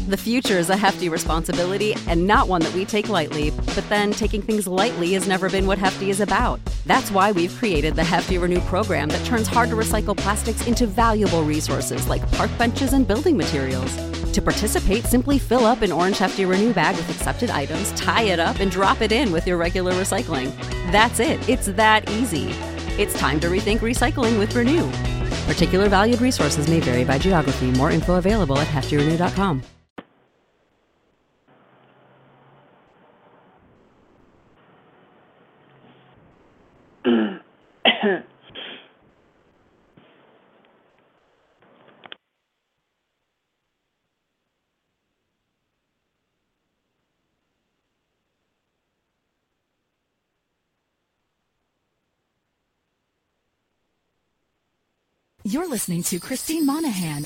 The future is a hefty responsibility and not one that we take lightly, but then taking things lightly has never been what Hefty is about. That's why we've created the Hefty Renew program that turns hard-to-recycle plastics into valuable resources like park benches and building materials. To participate, simply fill up an orange Hefty Renew bag with accepted items, tie it up, and drop it in with your regular recycling. That's it. It's that easy. It's time to rethink recycling with Renew. Particular valued resources may vary by geography. More info available at heftyrenew.com. You're listening to Christine Monahan.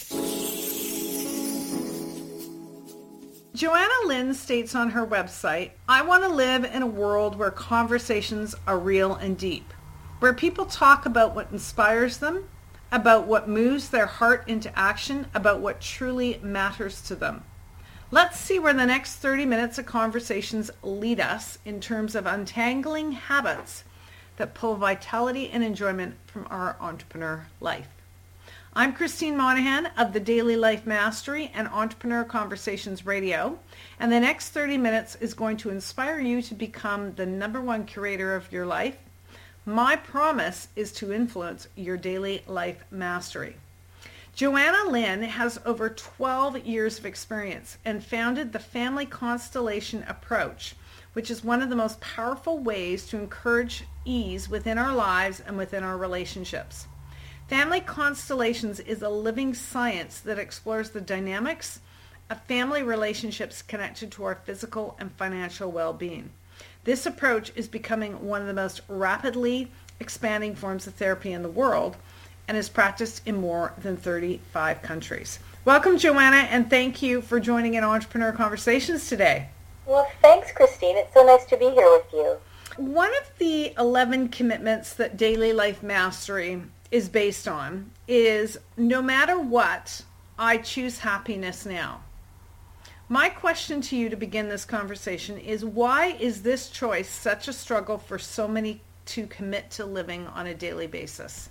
Joanna Lynn states on her website, I want to live in a world where conversations are real and deep, where people talk about what inspires them, about what moves their heart into action, about what truly matters to them. Let's see where the next 30 minutes of conversations lead us in terms of untangling habits that pull vitality and enjoyment from our entrepreneur life. I'm Christine Monahan of the Daily Life Mastery and Entrepreneur Conversations Radio, and the next 30 minutes is going to inspire you to become the #1 curator of your life. My promise is to influence your daily life mastery. Joanna Lynn has over 12 years of experience and founded the Family Constellation Approach, which is one of the most powerful ways to encourage ease within our lives and within our relationships. Family Constellations is a living science that explores the dynamics of family relationships connected to our physical and financial well-being. This approach is becoming one of the most rapidly expanding forms of therapy in the world and is practiced in more than 35 countries. Welcome, Joanna, and thank you for joining in Entrepreneur Conversations today. Well, thanks, Christine. It's so nice to be here with you. One of the 11 commitments that Daily Life Mastery is based on is, no matter what, I choose happiness now. My question to you to begin this conversation is, why is this choice such a struggle for so many to commit to living on a daily basis?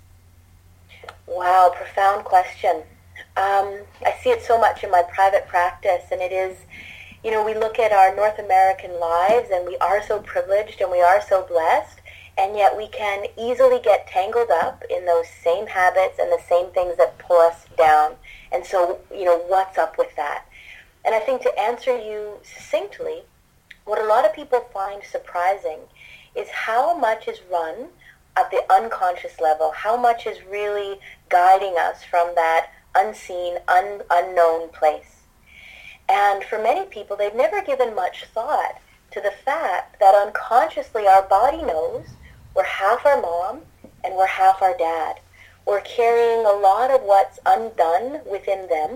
Wow, profound question. I see it so much in my private practice, and it is, we look at our North American lives and we are so privileged and we are so blessed, and yet we can easily get tangled up in those same habits and the same things that pull us down. And so, what's up with that? And I think to answer you succinctly, what a lot of people find surprising is how much is run at the unconscious level, how much is really guiding us from that unseen, unknown place. And for many people, they've never given much thought to the fact that unconsciously our body knows we're half our mom and we're half our dad. We're carrying a lot of what's undone within them.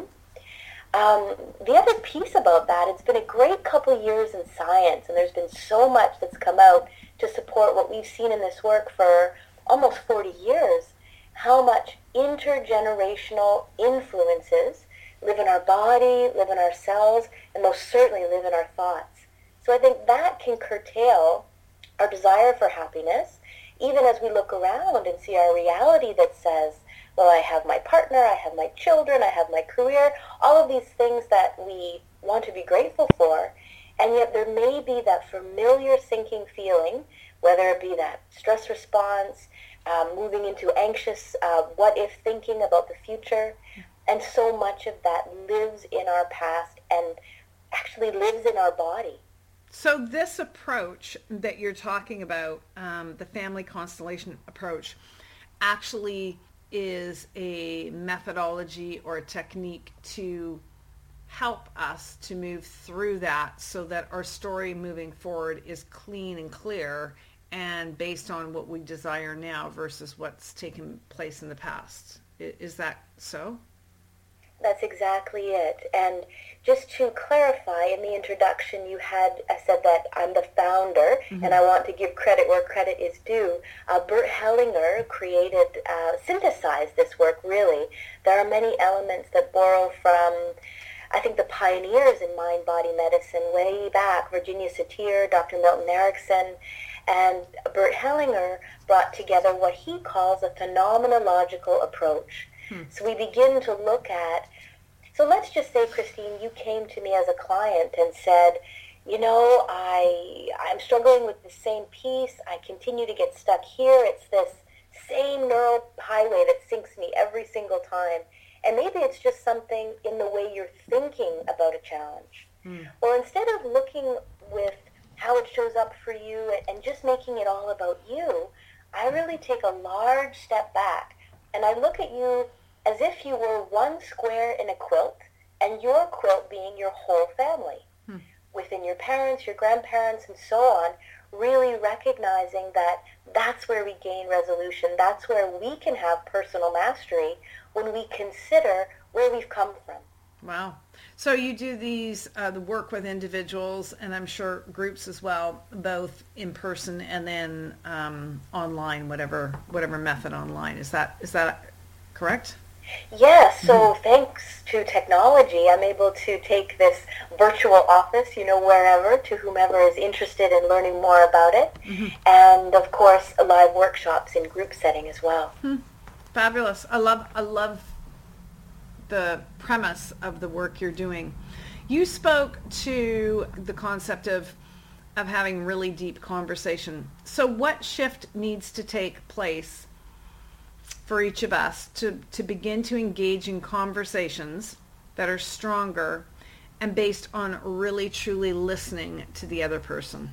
The other piece about that, it's been a great couple years in science, and there's been so much that's come out to support what we've seen in this work for almost 40 years, how much intergenerational influences live in our body, live in our cells, and most certainly live in our thoughts. So I think that can curtail our desire for happiness, even as we look around and see our reality that says, well, I have my partner, I have my children, I have my career, all of these things that we want to be grateful for, and yet there may be that familiar sinking feeling, whether it be that stress response, moving into anxious what-if thinking about the future, and so much of that lives in our past and actually lives in our body. So this approach that you're talking about, the Family Constellation approach, actually is a methodology or a technique to help us to move through that so that our story moving forward is clean and clear and based on what we desire now versus what's taken place in the past. Is that so? That's exactly it. And just to clarify, in the introduction I said that I'm the founder, and I want to give credit where credit is due. Bert Hellinger synthesized this work, really. There are many elements that borrow from I think the pioneers in mind-body medicine way back, Virginia Satir, Dr. Milton Erickson, and Bert Hellinger brought together what he calls a phenomenological approach. So we begin to look at, so let's just say, Christine, you came to me as a client and said, you know, I'm struggling with the same piece. I continue to get stuck here. It's this same neural highway that sinks me every single time. And maybe it's just something in the way you're thinking about a challenge. Well, instead of looking with how it shows up for you and just making it all about you, I really take a large step back and I look at you as if you were one square in a quilt, and your quilt being your whole family. Within your parents, your grandparents, and so on, really recognizing that that's where we gain resolution. That's where we can have personal mastery when we consider where we've come from. Wow. So you do these, the work with individuals, and I'm sure groups as well, both in person and then online, whatever method online. Is that correct? Yes, so thanks to technology, I'm able to take this virtual office, wherever, to whomever is interested in learning more about it. And, of course, live workshops in group setting as well. Fabulous. I love the premise of the work you're doing. You spoke to the concept of having really deep conversation. So what shift needs to take place for each of us to begin to engage in conversations that are stronger and based on really truly listening to the other person?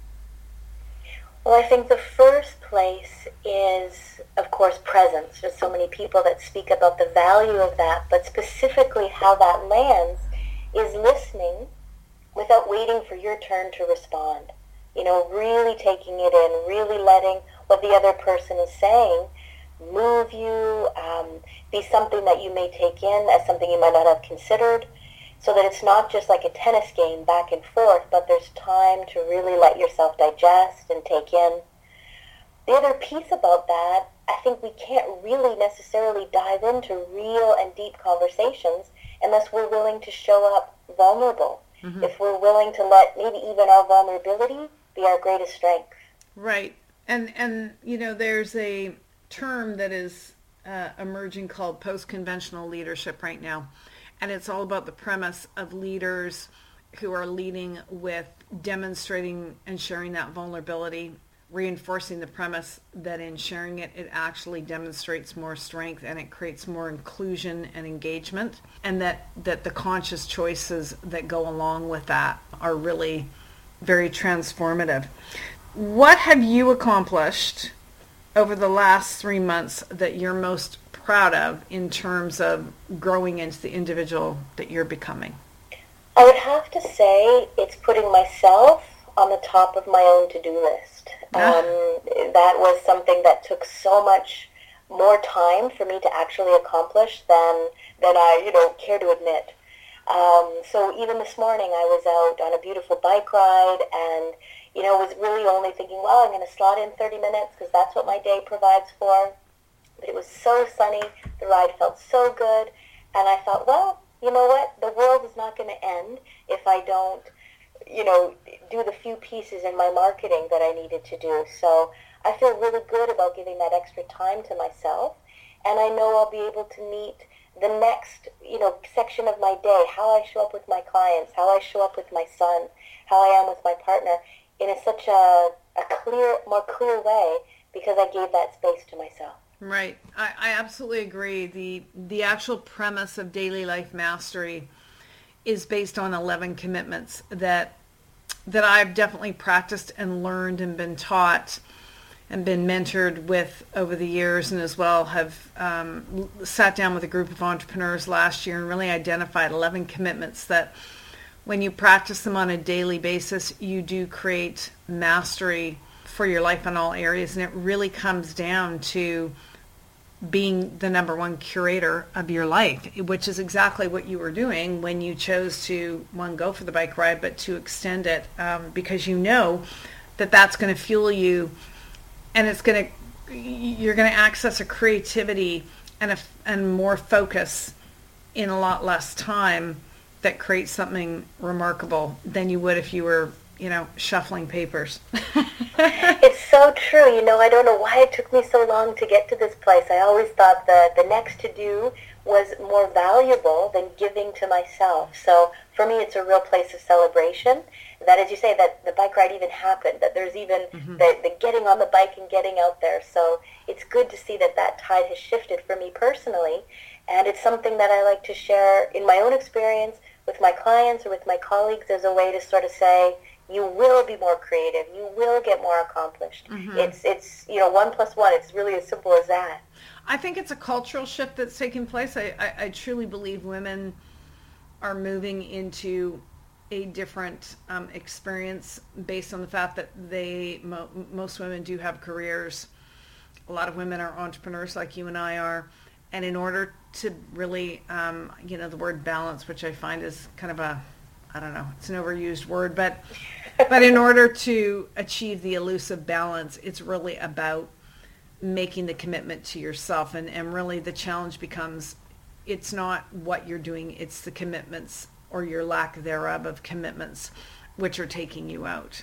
Well, I think the first place is, of course, presence. There's so many people that speak about the value of that, but specifically how that lands is listening without waiting for your turn to respond. Really taking it in, really letting what the other person is saying move you, be something that you may take in as something you might not have considered, so that it's not just like a tennis game back and forth, but there's time to really let yourself digest and take in. The other piece about that, I think we can't really necessarily dive into real and deep conversations unless we're willing to show up vulnerable. If we're willing to let maybe even our vulnerability be our greatest strength. Right. And there's a term that is emerging called post-conventional leadership right now. And it's all about the premise of leaders who are leading with demonstrating and sharing that vulnerability, reinforcing the premise that in sharing it, it actually demonstrates more strength and it creates more inclusion and engagement, and that the conscious choices that go along with that are really very transformative. What have you accomplished over the last 3 months that you're most proud of in terms of growing into the individual that you're becoming? I would have to say it's putting myself on the top of my own to-do list. That was something that took so much more time for me to actually accomplish than I care to admit. So even this morning I was out on a beautiful bike ride and was really only thinking, well, I'm going to slot in 30 minutes because that's what my day provides for. But it was so sunny, the ride felt so good, and I thought, well, you know what? The world is not going to end if I don't, do the few pieces in my marketing that I needed to do. So I feel really good about giving that extra time to myself, and I know I'll be able to meet the next, section of my day, how I show up with my clients, how I show up with my son, how I am with my partner, in such a more clear way, because I gave that space to myself. Right. I absolutely agree. The actual premise of daily life mastery is based on 11 commitments that I've definitely practiced and learned and been taught and been mentored with over the years, and as well have sat down with a group of entrepreneurs last year and really identified 11 commitments that when you practice them on a daily basis, you do create mastery for your life in all areas. And it really comes down to being the number one curator of your life, which is exactly what you were doing when you chose to, one, go for the bike ride, but to extend it, because you know that that's going to fuel you, and you're going to access a creativity and more focus in a lot less time that create something remarkable than you would if you were, shuffling papers. It's so true. I don't know why it took me so long to get to this place. I always thought the next to do was more valuable than giving to myself. So for me, it's a real place of celebration. That, as you say, that the bike ride even happened, that there's even the getting on the bike and getting out there. So it's good to see that tide has shifted for me personally. And it's something that I like to share in my own experience with my clients or with my colleagues as a way to sort of say, you will be more creative. You will get more accomplished. It's 1 plus 1. It's really as simple as that. I think it's a cultural shift that's taking place. I truly believe women are moving into a different experience based on the fact that most women do have careers. A lot of women are entrepreneurs like you and I are. And in order to really, the word balance, which I find is kind of I don't know, it's an overused word, but in order to achieve the elusive balance, it's really about making the commitment to yourself. And really the challenge becomes, it's not what you're doing, it's the commitments or your lack thereof of commitments which are taking you out.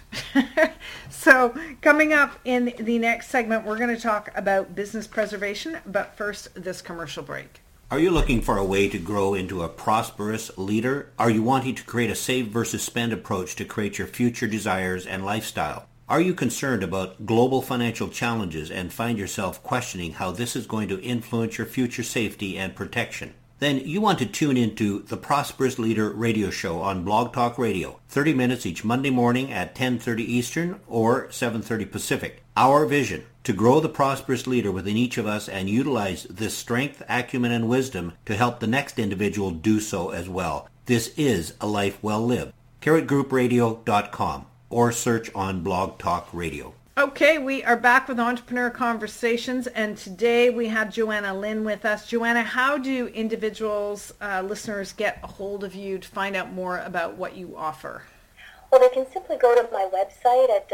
So coming up in the next segment, we're going to talk about business preservation, but first, this commercial break. Are you looking for a way to grow into a prosperous leader? Are you wanting to create a save versus spend approach to create your future desires and lifestyle? Are you concerned about global financial challenges and find yourself questioning how this is going to influence your future safety and protection? Then you want to tune into the Prosperous Leader radio show on Blog Talk Radio, 30 minutes each Monday morning at 10:30 Eastern or 7:30 Pacific. Our vision, to grow the prosperous leader within each of us and utilize this strength, acumen, and wisdom to help the next individual do so as well. This is a life well lived. CarrotGroupRadio.com or search on Blog Talk Radio. Okay, we are back with Entrepreneur Conversations, and today we have Joanna Lynn with us. Joanna, how do individuals, listeners, get a hold of you to find out more about what you offer? Well, they can simply go to my website at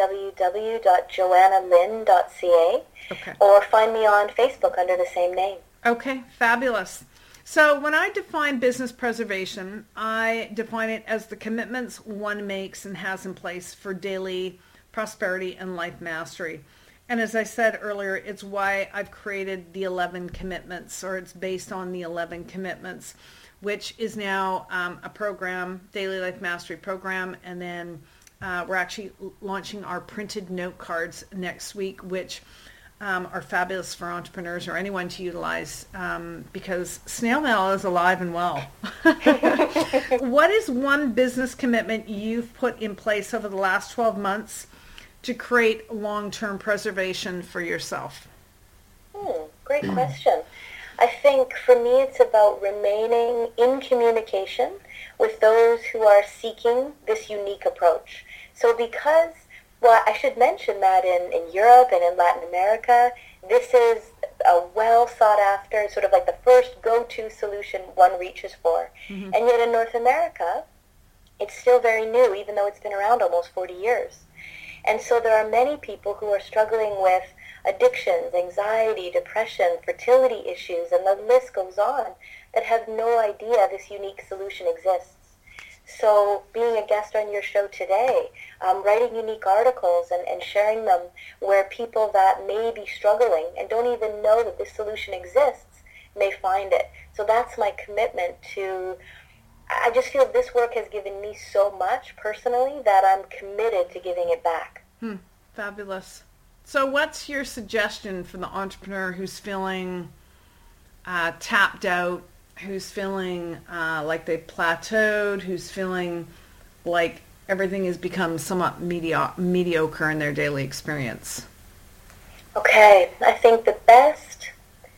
www.joannalynn.ca or find me on Facebook under the same name. Okay, fabulous. So when I define business preservation, I define it as the commitments one makes and has in place for daily prosperity and life mastery. And as I said earlier, it's why I've created the 11 commitments, or it's based on the 11 commitments, which is now a program, Daily Life Mastery program. And then we're actually launching our printed note cards next week, which are fabulous for entrepreneurs or anyone to utilize because snail mail is alive and well. What is one business commitment you've put in place over the last 12 months to create long-term preservation for yourself? Great question. I think for me it's about remaining in communication with those who are seeking this unique approach. So because, well, I should mention that in Europe and in Latin America, this is a well sought after, sort of like the first go-to solution one reaches for. And yet in North America, it's still very new, even though it's been around almost 40 years. And so there are many people who are struggling with addictions, anxiety, depression, fertility issues, and the list goes on, that have no idea this unique solution exists. So being a guest on your show today, writing unique articles and sharing them where people that may be struggling and don't even know that this solution exists may find it. So that's my commitment to, I just feel this work has given me so much personally that I'm committed to giving it back. Fabulous. So what's your suggestion for the entrepreneur who's feeling tapped out, who's feeling like they've plateaued, who's feeling like everything has become somewhat mediocre in their daily experience? Okay, I think the best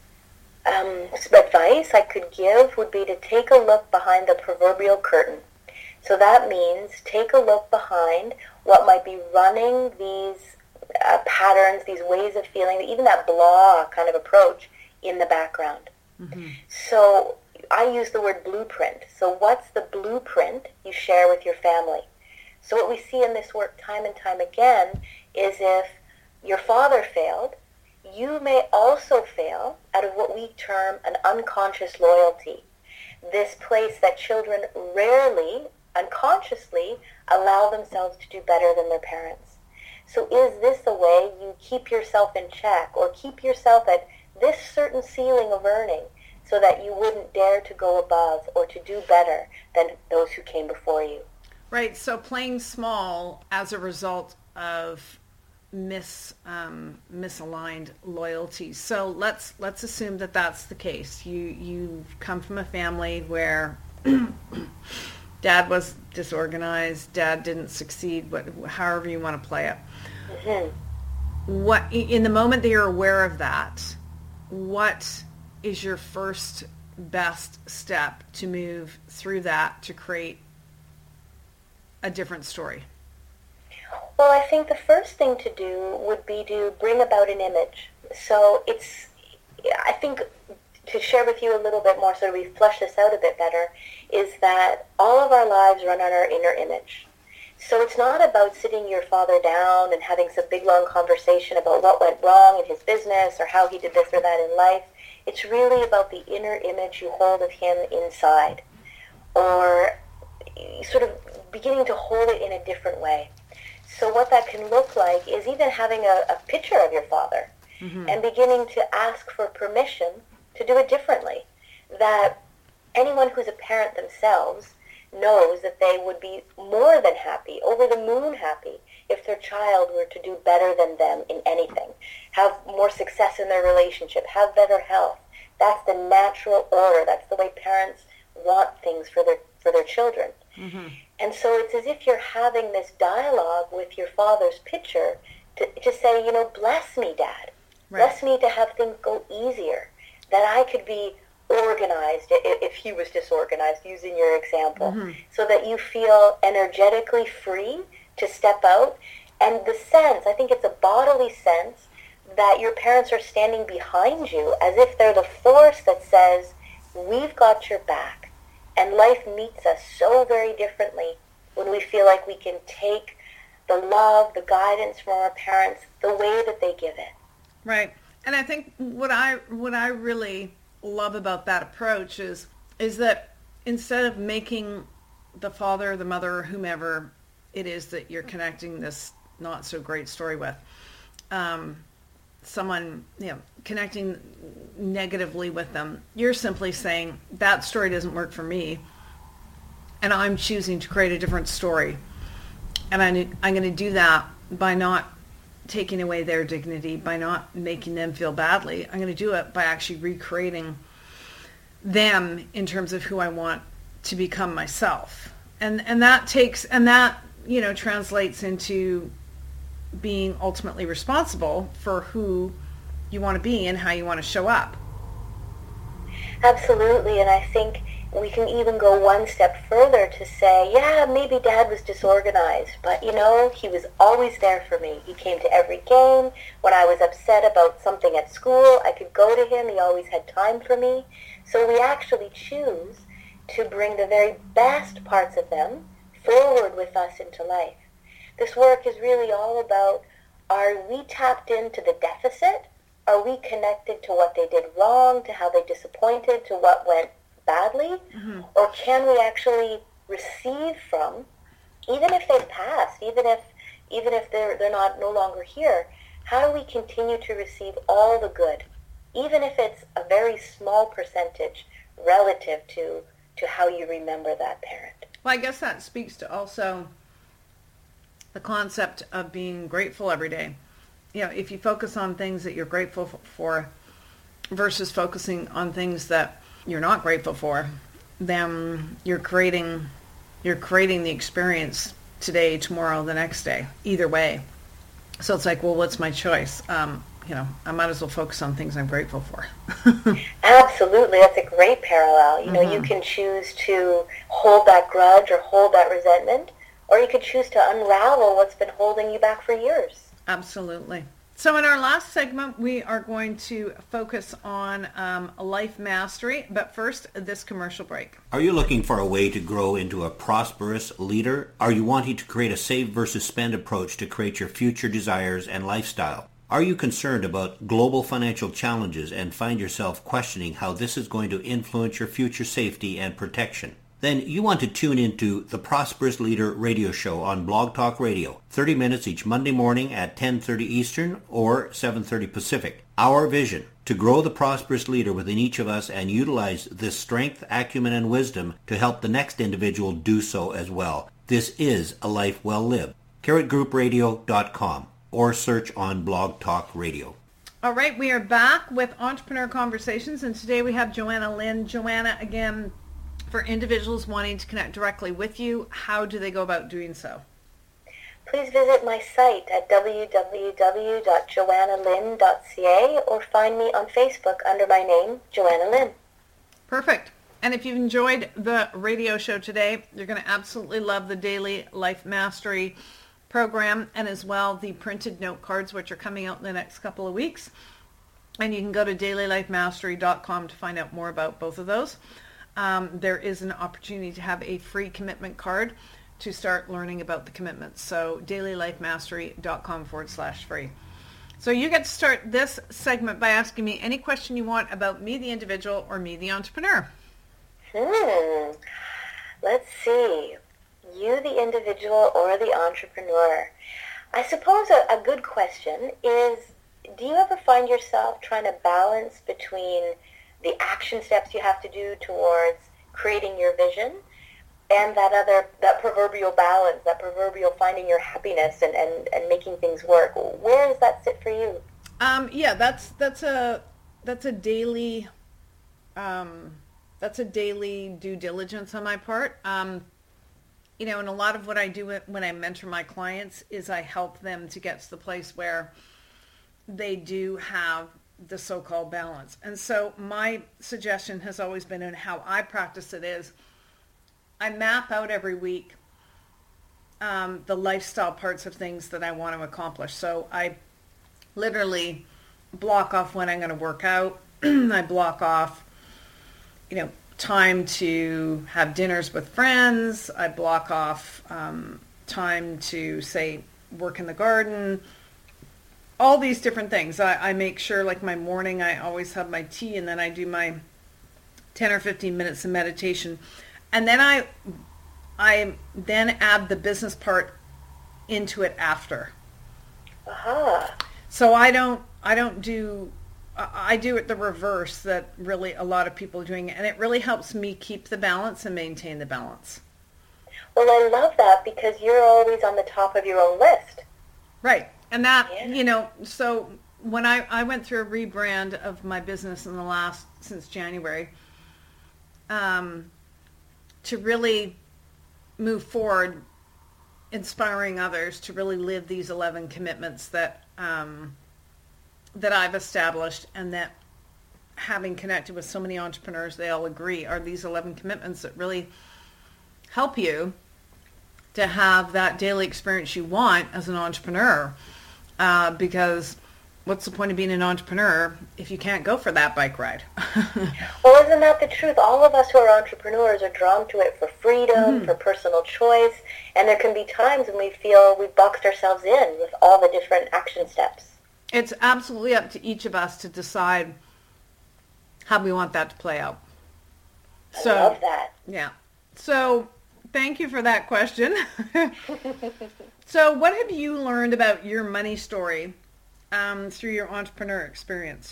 advice I could give would be to take a look behind the proverbial curtain. So that means take a look behind what might be running these patterns, these ways of feeling, even that blah kind of approach in the background. So I use the word blueprint. So what's the blueprint you share with your family? So what we see in this work time and time again is if your father failed, you may also fail out of what we term an unconscious loyalty. this place that children rarely, unconsciously, allow themselves to do better than their parents. So is this the way you keep yourself in check or keep yourself at this certain ceiling of earning so that you wouldn't dare to go above or to do better than those who came before you? Right. So playing small as a result of misaligned loyalties. So let's assume that that's the case. You come from a family where dad was disorganized, dad didn't succeed, however you want to play it. Mm-hmm. What in the moment that you're aware of that, what is your first best step to move through that to create a different story? Well, I think the first thing to do would be to bring about an image. So I think to share with you a little bit more so we flesh this out a bit better, is that all of our lives run on our inner image. So it's not about sitting your father down and having some big long conversation about what went wrong in his business or how he did this or that in life. It's really about the inner image you hold of him inside, or sort of beginning to hold it in a different way. So what that can look like is even having a picture of your father, mm-hmm. and beginning to ask for permission to do it differently. That anyone who's a parent themselves knows that they would be more than happy, over the moon happy, if their child were to do better than them in anything, have more success in their relationship, have better health. That's the natural order. That's the way parents want things for their children. Mm-hmm. And so it's as if you're having this dialogue with your father's picture to say, bless me, Dad. Right. Bless me to have things go easier, that I could be organized if he was disorganized, using your example, mm-hmm. so that you feel energetically free to step out. And the sense, I think it's a bodily sense, that your parents are standing behind you as if they're the force that says, we've got your back. And life meets us so very differently when we feel like we can take the love, the guidance from our parents the way that they give it. Right. And I think what I really love about that approach is that instead of making the father, the mother, whomever it is that you're connecting this not so great story with, someone, connecting negatively with them, you're simply saying that story doesn't work for me, and I'm choosing to create a different story. And I'm going to do that by not taking away their dignity, by not making them feel badly. I'm going to do it by actually recreating them in terms of who I want to become myself. And that translates into being ultimately responsible for who you want to be and how you want to show up. Absolutely. And I think we can even go one step further to say, yeah, maybe Dad was disorganized, but he was always there for me. He came to every game. When I was upset about something at school, I could go to him. He always had time for me. So we actually choose to bring the very best parts of them forward with us into life. This work is really all about, are we tapped into the deficit? Are we connected to what they did wrong, to how they disappointed, to what went badly? Mm-hmm. Or can we actually receive from, even if they've passed, even if they're no longer here, how do we continue to receive all the good, even if it's a very small percentage relative to how you remember that parent? Well, I guess that speaks to also the concept of being grateful every day. If you focus on things that you're grateful for versus focusing on things that you're not grateful for, then you're creating the experience today, tomorrow, the next day, either way. So it's like, well, what's my choice? I might as well focus on things I'm grateful for. Absolutely. That's a great parallel. Mm-hmm. You can choose to hold that grudge or hold that resentment, or you could choose to unravel what's been holding you back for years. Absolutely. So in our last segment, we are going to focus on life mastery. But first, this commercial break. Are you looking for a way to grow into a prosperous leader? Are you wanting to create a save versus spend approach to create your future desires and lifestyle? Are you concerned about global financial challenges and find yourself questioning how this is going to influence your future safety and protection? Then you want to tune into the Prosperous Leader radio show on Blog Talk Radio, 30 minutes each Monday morning at 10:30 Eastern or 7:30 Pacific. Our vision, to grow the prosperous leader within each of us and utilize this strength, acumen, and wisdom to help the next individual do so as well. This is a life well lived. CarrotGroupRadio.com or search on Blog Talk Radio. All right, we are back with Entrepreneur Conversations, and today we have Joanna Lynn. Joanna, again, for individuals wanting to connect directly with you, how do they go about doing so? Please visit my site at www.joannalynn.ca or find me on Facebook under my name, Joanna Lynn. Perfect. And if you've enjoyed the radio show today, you're going to absolutely love the Daily Life Mastery program and as well the printed note cards, which are coming out in the next couple of weeks. And you can go to dailylifemastery.com to find out more about both of those. There is an opportunity to have a free commitment card to start learning about the commitments. So dailylifemastery.com/free. So you get to start this segment by asking me any question you want about me, the individual, or me, the entrepreneur. Let's see. You, the individual, or the entrepreneur? I suppose a good question is, do you ever find yourself trying to balance between the action steps you have to do towards creating your vision and that proverbial balance, that proverbial finding your happiness and making things work? Where does that sit for you? Yeah, that's a daily due diligence on my part. And a lot of what I do when I mentor my clients is I help them to get to the place where they do have the so-called balance. And so my suggestion has always been, and how I practice it is, I map out every week the lifestyle parts of things that I want to accomplish. So I literally block off when I'm going to work out. I block off, time to have dinners with friends. I block off time to, say, work in the garden. All these different things. I make sure, like my morning, I always have my tea, and then I do my 10 or 15 minutes of meditation. And then I then add the business part into it after. So I do it the reverse that really a lot of people are doing, and it really helps me keep the balance and maintain the balance. Well, I love that because you're always on the top of your own list. Right. And that, so when I went through a rebrand of my business since January, to really move forward, inspiring others to really live these 11 commitments that I've established, and that, having connected with so many entrepreneurs, they all agree are these 11 commitments that really help you to have that daily experience you want as an entrepreneur. Because what's the point of being an entrepreneur if you can't go for that bike ride? Well, isn't that the truth? All of us who are entrepreneurs are drawn to it for freedom, for personal choice, and there can be times when we feel we've boxed ourselves in with all the different action steps. It's absolutely up to each of us to decide how we want that to play out. I love that. Yeah. So thank you for that question. So what have you learned about your money story through your entrepreneur experience?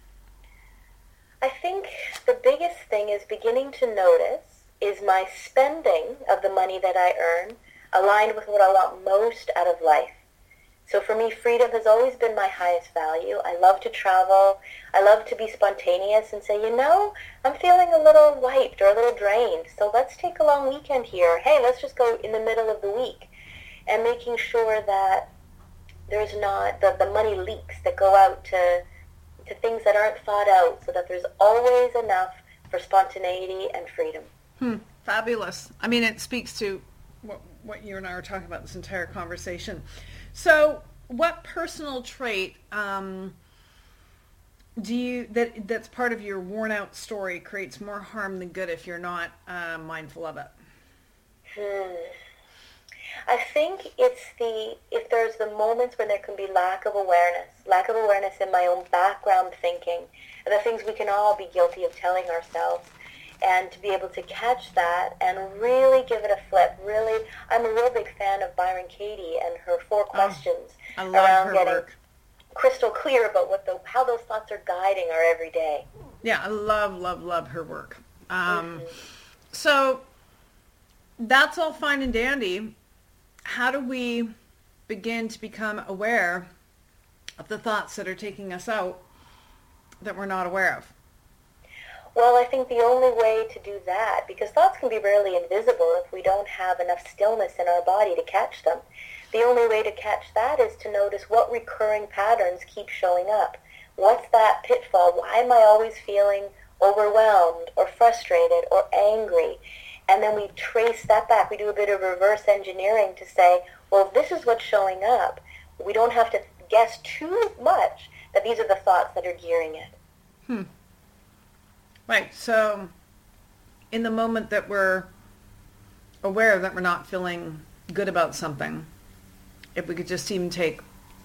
I think the biggest thing is beginning to notice is my spending of the money that I earn aligned with what I want most out of life. So for me, freedom has always been my highest value. I love to travel. I love to be spontaneous and say, I'm feeling a little wiped or a little drained, so let's take a long weekend here. Hey, let's just go in the middle of the week. And making sure that there's not the money leaks that go out to things that aren't thought out, so that there's always enough for spontaneity and freedom. Fabulous. I mean, it speaks to what you and I were talking about this entire conversation. So what personal trait that's part of your worn out story creates more harm than good if you're not mindful of it? I think if there's the moments when there can be lack of awareness in my own background thinking, and the things we can all be guilty of telling ourselves, and to be able to catch that and really give it a flip. Really, I'm a real big fan of Byron Katie and her 4 questions I love around her getting work. crystal clear about how those thoughts are guiding our everyday. Yeah, I love her work. So that's all fine and dandy. How do we begin to become aware of the thoughts that are taking us out that we're not aware of? Well, I think the only way to do that, because thoughts can be rarely invisible if we don't have enough stillness in our body to catch them. The only way to catch that is to notice what recurring patterns keep showing up. What's that pitfall? Why am I always feeling overwhelmed or frustrated or angry? And then we trace that back. We do a bit of reverse engineering to say, well, if this is what's showing up, we don't have to guess too much that these are the thoughts that are gearing it. Right. So in the moment that we're aware that we're not feeling good about something, if we could just even take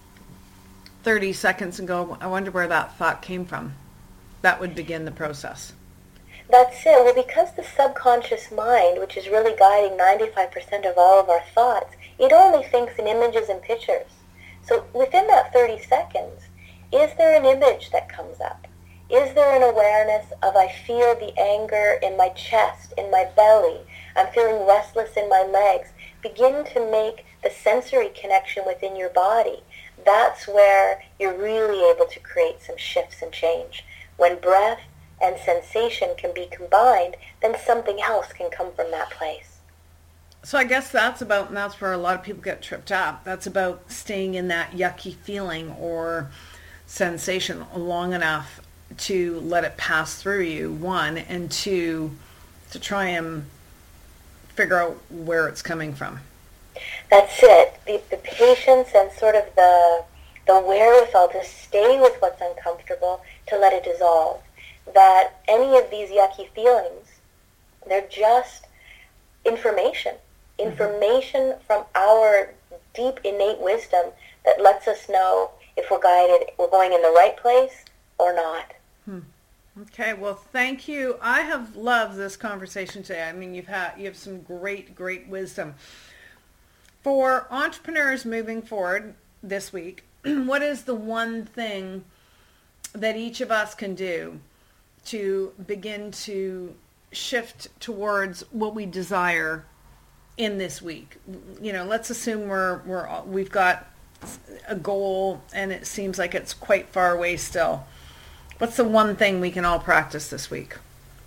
30 seconds and go, I wonder where that thought came from, that would begin the process. That's it. Well, because the subconscious mind, which is really guiding 95% of all of our thoughts, it only thinks in images and pictures. So within that 30 seconds, is there an image that comes up? Is there an awareness of I feel the anger in my chest, in my belly? I'm feeling restless in my legs. Begin to make the sensory connection within your body. That's where you're really able to create some shifts and change. When breath and sensation can be combined, then something else can come from that place. So I guess that's where a lot of people get tripped up. That's about staying in that yucky feeling or sensation long enough to let it pass through you, 1, and 2, to try and figure out where it's coming from. That's it. The patience and sort of the wherewithal to stay with what's uncomfortable, to let it dissolve. That any of these yucky feelings, they're just information from our deep innate wisdom that lets us know if we're guided, we're going in the right place or not. Okay, well, thank you. I have loved this conversation today. I mean, you have some great wisdom. For entrepreneurs moving forward this week, what is the one thing that each of us can do to begin to shift towards what we desire in this week? You know, let's assume we've got a goal and it seems like it's quite far away still. What's the one thing we can all practice this week?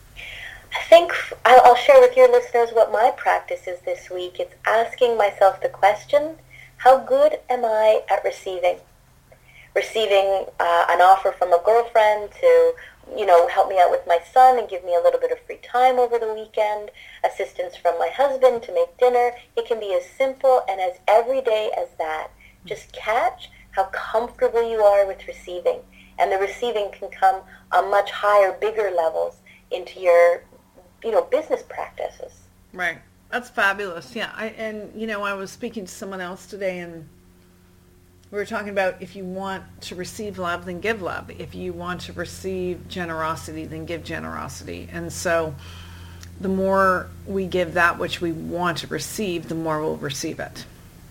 I think I'll share with your listeners what my practice is this week. It's asking myself the question, how good am I at receiving? Receiving an offer from a girlfriend to, help me out with my son and give me a little bit of free time over the weekend, assistance from my husband to make dinner. It can be as simple and as everyday as that. Just catch how comfortable you are with receiving. And the receiving can come on much higher, bigger levels into your, business practices. Right. That's fabulous. Yeah. I was speaking to someone else today and we were talking about if you want to receive love, then give love. If you want to receive generosity, then give generosity. And so the more we give that which we want to receive, the more we'll receive it.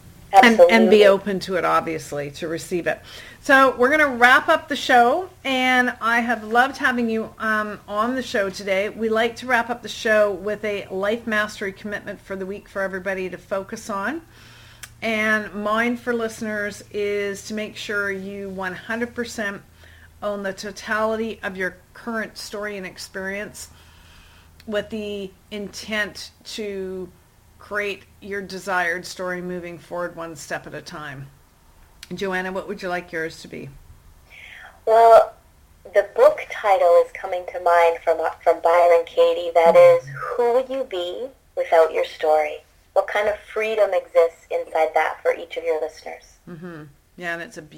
And be open to it, obviously, to receive it. So we're going to wrap up the show, and I have loved having you on the show today. We like to wrap up the show with a life mastery commitment for the week for everybody to focus on. And mine for listeners is to make sure you 100% own the totality of your current story and experience with the intent to create your desired story moving forward one step at a time. Joanna, what would you like yours to be? Well, the book title is coming to mind from Byron Katie. That is, who would you be without your story? What kind of freedom exists inside that for each of your listeners? Mm-hmm. Yeah, and it's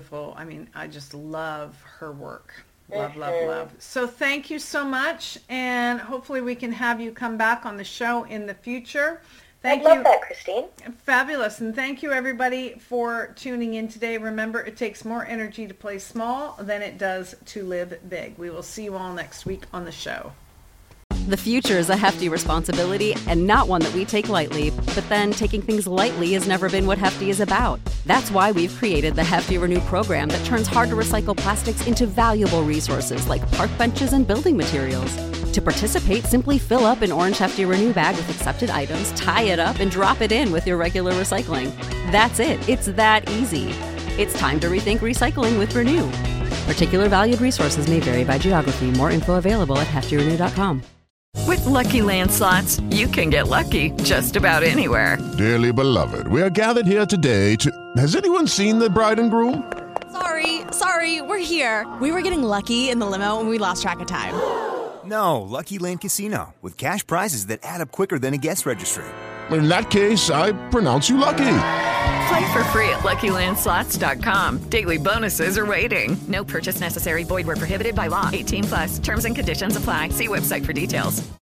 I just love her work. Love. So thank you so much, and hopefully we can have you come back on the show in the future. Thank I love you. that, Christine. Fabulous. And thank you, everybody, for tuning in today. Remember, it takes more energy to play small than it does to live big. We will see you all next week on the show. The future is a hefty responsibility and not one that we take lightly, but then taking things lightly has never been what Hefty is about. That's why we've created the Hefty Renew program that turns hard-to-recycle plastics into valuable resources like park benches and building materials. To participate, simply fill up an orange Hefty Renew bag with accepted items, tie it up, and drop it in with your regular recycling. That's it. It's that easy. It's time to rethink recycling with Renew. Particular valued resources may vary by geography. More info available at heftyrenew.com. With Lucky Land Slots, you can get lucky just about anywhere. Dearly beloved, we are gathered here today to... Has anyone seen the bride and groom? Sorry, we're here. We were getting lucky in the limo and we lost track of time. No, Lucky Land Casino, with cash prizes that add up quicker than a guest registry. In that case, I pronounce you lucky. Play for free at LuckyLandSlots.com. Daily bonuses are waiting. No purchase necessary. Void where prohibited by law. 18+. Terms and conditions apply. See website for details.